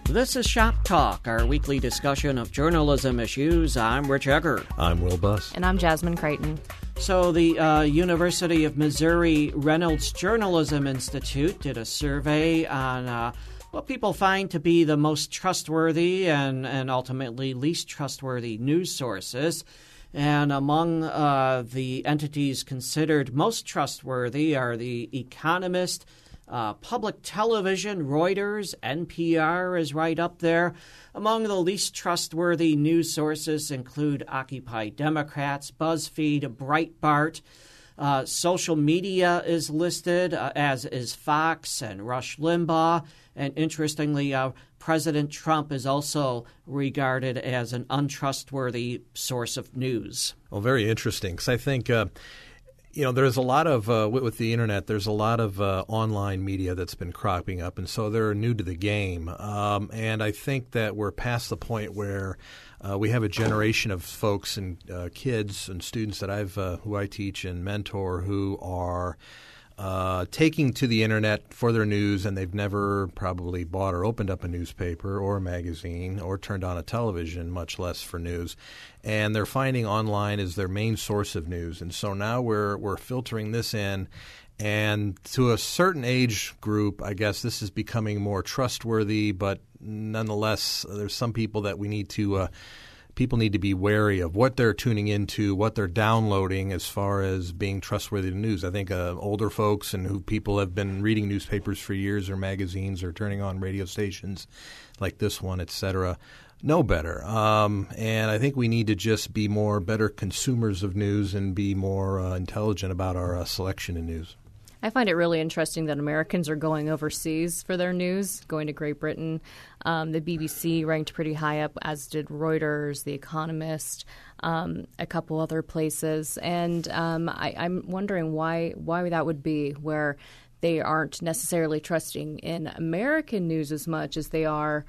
This is Shop Talk, our weekly discussion of journalism issues. I'm Rich Egger. I'm Will Buss. And I'm Jasmine Creighton. So the University of Missouri Reynolds Journalism Institute did a survey on what people find to be the most trustworthy and ultimately least trustworthy news sources. And among the entities considered most trustworthy are The Economist, public television, Reuters, NPR is right up there. Among the least trustworthy news sources include Occupy Democrats, BuzzFeed, Breitbart. Social media is listed, as is Fox and Rush Limbaugh. And interestingly, President Trump is also regarded as an untrustworthy source of news. Well, very interesting, because I think there's a lot of with the internet. There's a lot of online media that's been cropping up, and so they're new to the game. And I think that we're past the point where we have a generation of folks and kids and students that who I teach and mentor who are taking to the internet for their news, and they've never probably bought or opened up a newspaper or a magazine or turned on a television, much less for news. And they're finding online is their main source of news. And so now we're filtering this in. And to a certain age group, I guess this is becoming more trustworthy. But nonetheless, there's some people that we need to people need to be wary of what they're tuning into, what they're downloading as far as being trustworthy news. I think older folks and who people have been reading newspapers for years or magazines or turning on radio stations like this one, et cetera, know better. And I think we need to just be better consumers of news and be more intelligent about our selection of news. I find it really interesting that Americans are going overseas for their news, going to Great Britain. The BBC ranked pretty high up, as did Reuters, The Economist, a couple other places. And I'm wondering why that would be, where they aren't necessarily trusting in American news as much as they are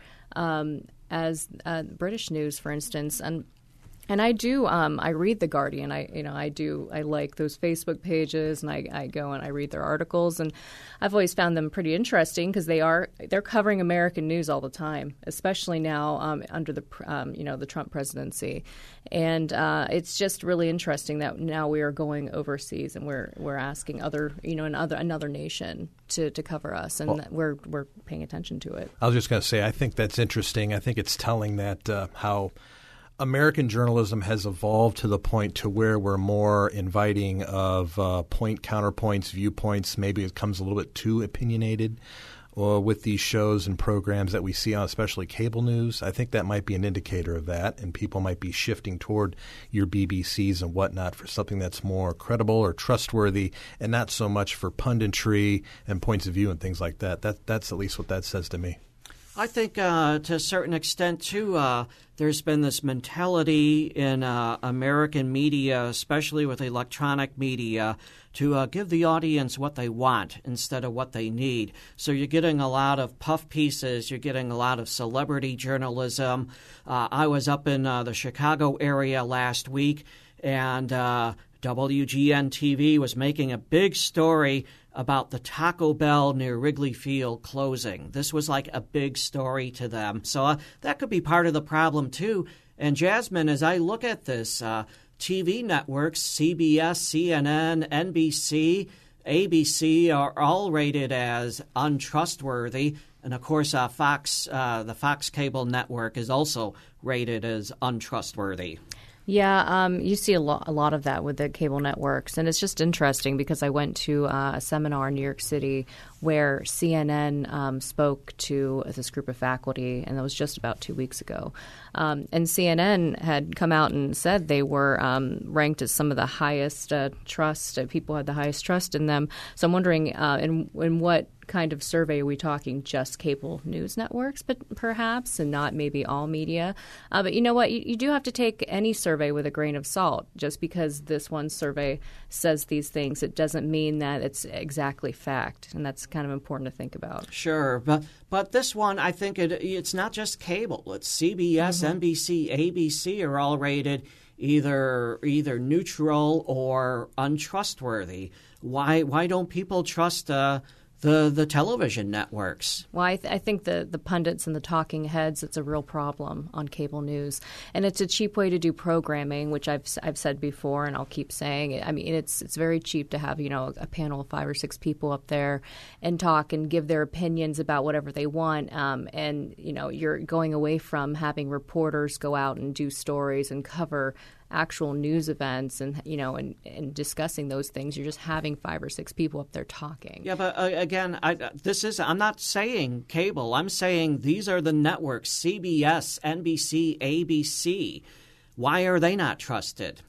as British news, for instance. And I do. I read The Guardian. I like those Facebook pages, and I go and I read their articles, and I've always found them pretty interesting because they're covering American news all the time, especially now under the Trump presidency, and it's just really interesting that now we are going overseas and we're asking another nation to cover us, and we're paying attention to it. I was just going to say, I think that's interesting. I think it's telling that how American journalism has evolved to the point to where we're more inviting of counterpoints, viewpoints. Maybe it comes a little bit too opinionated with these shows and programs that we see on especially cable news. I think that might be an indicator of that, and people might be shifting toward your BBCs and whatnot for something that's more credible or trustworthy and not so much for punditry and points of view and things like that. That's at least what that says to me. I think to a certain extent, too, there's been this mentality in American media, especially with electronic media, to give the audience what they want instead of what they need. So you're getting a lot of puff pieces. You're getting a lot of celebrity journalism. I was up in the Chicago area last week, and WGN-TV was making a big story about the Taco Bell near Wrigley Field closing. This was like a big story to them. So that could be part of the problem, too. And Jasmine, as I look at this, TV networks, CBS, CNN, NBC, ABC are all rated as untrustworthy. And, of course, Fox, the Fox cable network is also rated as untrustworthy. Yeah, you see a lot of that with the cable networks. And it's just interesting because I went to a seminar in New York City where CNN spoke to this group of faculty, and that was just about 2 weeks ago. And CNN had come out and said they were ranked as some of the highest trust. People had the highest trust in them. So I'm wondering in what kind of survey are we talking? Just cable news networks, but perhaps, and not maybe all media. But you know what? You do have to take any survey with a grain of salt. Just because this one survey says these things, it doesn't mean that it's exactly fact, and that's kind of important to think about. Sure, but this one, I think it's not just cable. It's CBS, NBC, ABC are all rated either neutral or untrustworthy. Why don't people trust the television networks. Well, I think the pundits and the talking heads, it's a real problem on cable news. And it's a cheap way to do programming, which I've said before and I'll keep saying. I mean, it's very cheap to have, a panel of 5 or 6 people up there and talk and give their opinions about whatever they want. And you're going away from having reporters go out and do stories and cover actual news events and and discussing those things. You're just having 5 or 6 people up there talking. Yeah, but again, I'm not saying cable. I'm saying these are the networks: CBS, NBC, ABC. Why are they not trusted?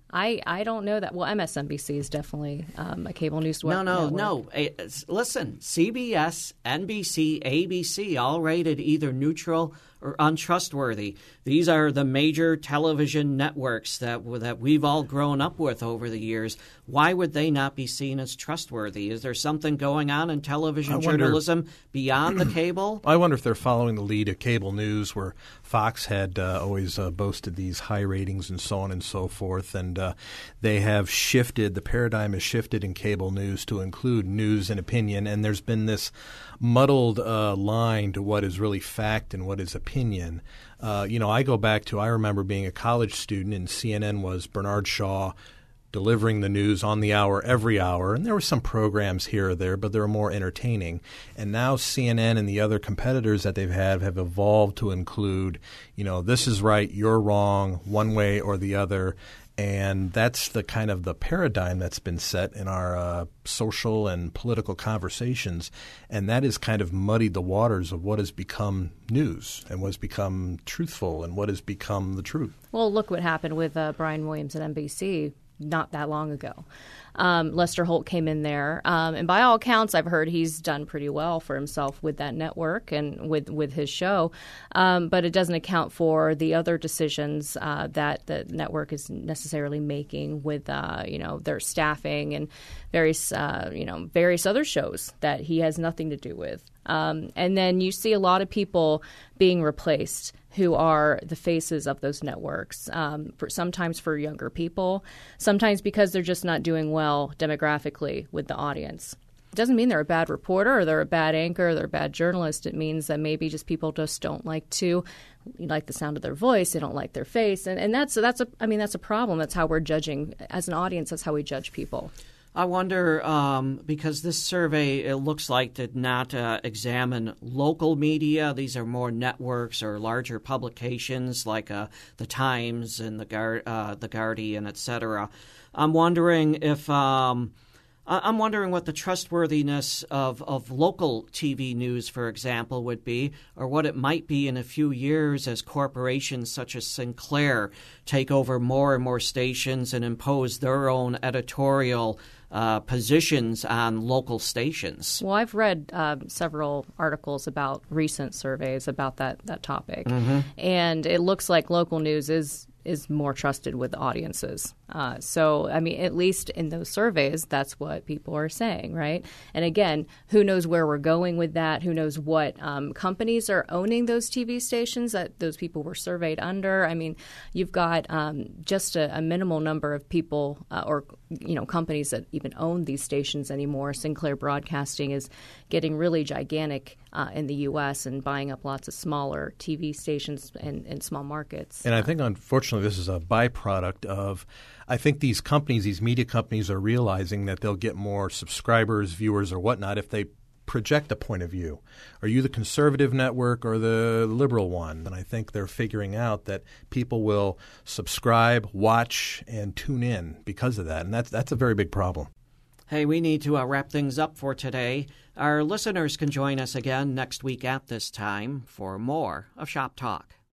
I don't know that. Well, MSNBC is definitely a cable news network. No. Listen, CBS, NBC, ABC, all rated either neutral or untrustworthy. These are the major television networks that we've all grown up with over the years. Why would they not be seen as trustworthy? Is there something going on in television journalism beyond the cable? I wonder if they're following the lead of cable news, where Fox had always boasted these high ratings and so on and so forth, and they have shifted. The paradigm has shifted in cable news to include news and opinion, and there's been this muddled line to what is really fact and what is opinion. I go back to, I remember being a college student, and CNN was Bernard Shaw delivering the news on the hour every hour, and there were some programs here or there, but they were more entertaining. And now CNN and the other competitors that they've had have evolved to include, this is right, you're wrong, one way or the other. And that's the kind of the paradigm that's been set in our social and political conversations. And that has kind of muddied the waters of what has become news and what has become truthful and what has become the truth. Well, look what happened with Brian Williams at NBC not that long ago. Lester Holt came in there, and by all accounts, I've heard he's done pretty well for himself with that network and with his show, but it doesn't account for the other decisions that the network is necessarily making with their staffing and various other shows that he has nothing to do with. And then you see a lot of people being replaced who are the faces of those networks, sometimes for younger people, sometimes because they're just not doing well demographically with the audience. It doesn't mean they're a bad reporter or they're a bad anchor or they're a bad journalist. It means that maybe just people just don't like the sound of their voice. They don't like their face. And that's a problem. That's how we're judging. As an audience, that's how we judge people. I wonder, because this survey, it looks like, did not examine local media. These are more networks or larger publications like the Times and the Guardian, etc. I'm wondering what the trustworthiness of local TV news, for example, would be, or what it might be in a few years as corporations such as Sinclair take over more and more stations and impose their own editorial positions on local stations. Well, I've read several articles about recent surveys about that topic, and it looks like local news is more trusted with audiences. So, at least in those surveys, that's what people are saying, right? And again, who knows where we're going with that? Who knows what companies are owning those TV stations that those people were surveyed under? You've got just a minimal number of people or companies that even own these stations anymore. Sinclair Broadcasting is getting really gigantic in the U.S. and buying up lots of smaller TV stations in small markets. And I think, unfortunately, this is a byproduct of, I think these companies, these media companies, are realizing that they'll get more subscribers, viewers, or whatnot if they project a point of view. Are you the conservative network or the liberal one? And I think they're figuring out that people will subscribe, watch, and tune in because of that. And that's a very big problem. Hey, we need to wrap things up for today. Our listeners can join us again next week at this time for more of Shop Talk.